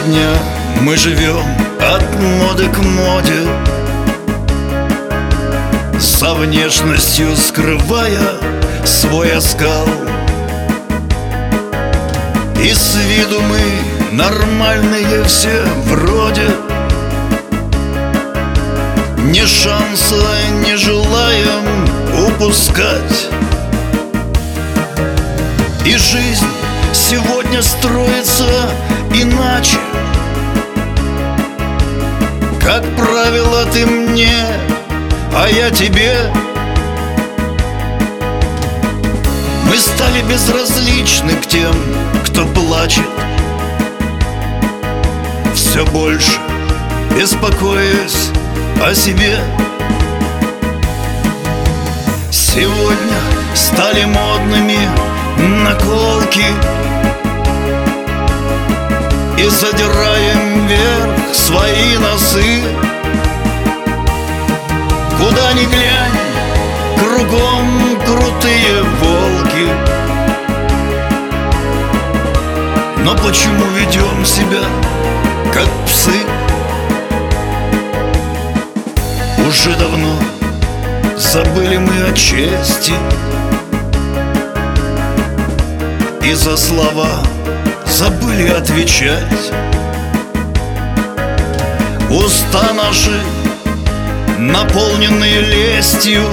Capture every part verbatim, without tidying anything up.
Сегодня мы живем от моды к моде, за внешностью скрывая свой оскал. И с виду мы нормальные все вроде, ни шанса не желаем упускать. И жизнь сегодня строится иначе. Как правило, ты мне, а я тебе. Мы стали безразличны к тем, кто плачет, все больше беспокоясь о себе. Сегодня стали модными наколки и задираем вверх свои носы. Куда ни глянь, кругом крутые волки. Но почему ведем себя как псы? Уже давно забыли мы о чести, и за слова забыли отвечать. Уста наши, наполненные лестью,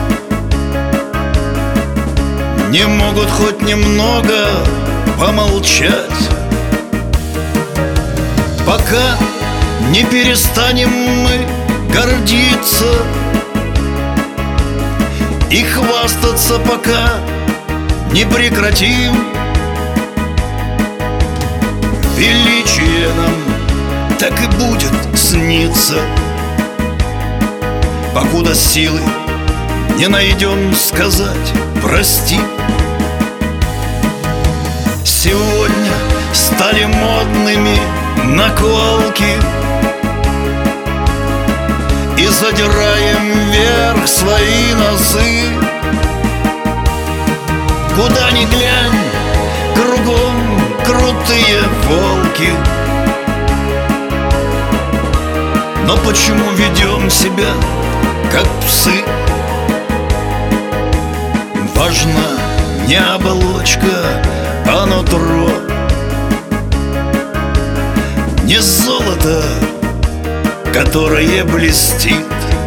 не могут хоть немного помолчать. Пока не перестанем мы гордиться и хвастаться, пока не прекратим, величие нам так и будет сниться, покуда силы не найдем сказать прости. Сегодня стали модными наколки и задираем вверх свои носы. Куда ни глянь, кругом крутые волки. Но почему ведем себя как псы? Важна не оболочка, а нутро, не золото, которое блестит,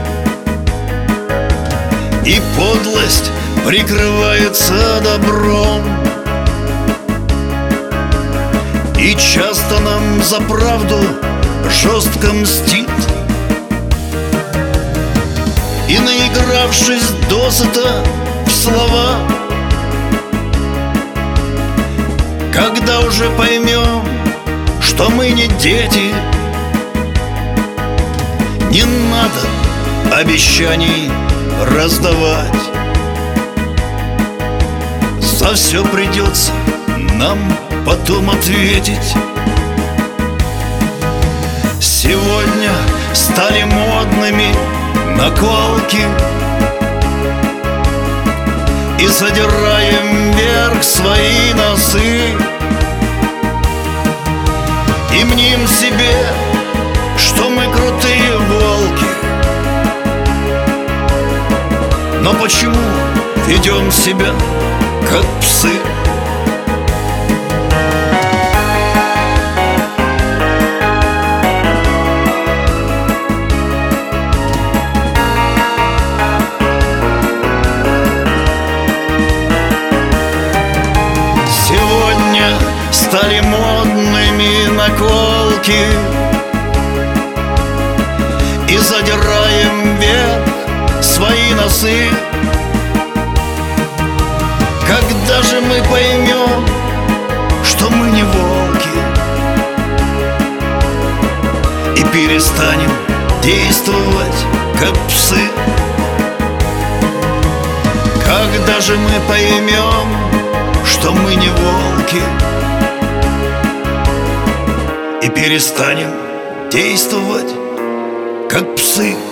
и подлость прикрывается добром. И часто нам за правду жестко мстит, и, наигравшись досыта в слова, когда уже поймем, что мы не дети, не надо обещаний раздавать. За все придется нам потом ответить. Сегодня стали модными наколки и задираем вверх свои носы, и мним себе, что мы крутые волки. Но почему ведем себя как псы? Сегодня стали модными наколки и задираем вверх свои носы. Когда же мы поймем, что мы не волки, и перестанем действовать как псы? Когда же мы поймем, что мы не волки, и перестанем действовать как псы?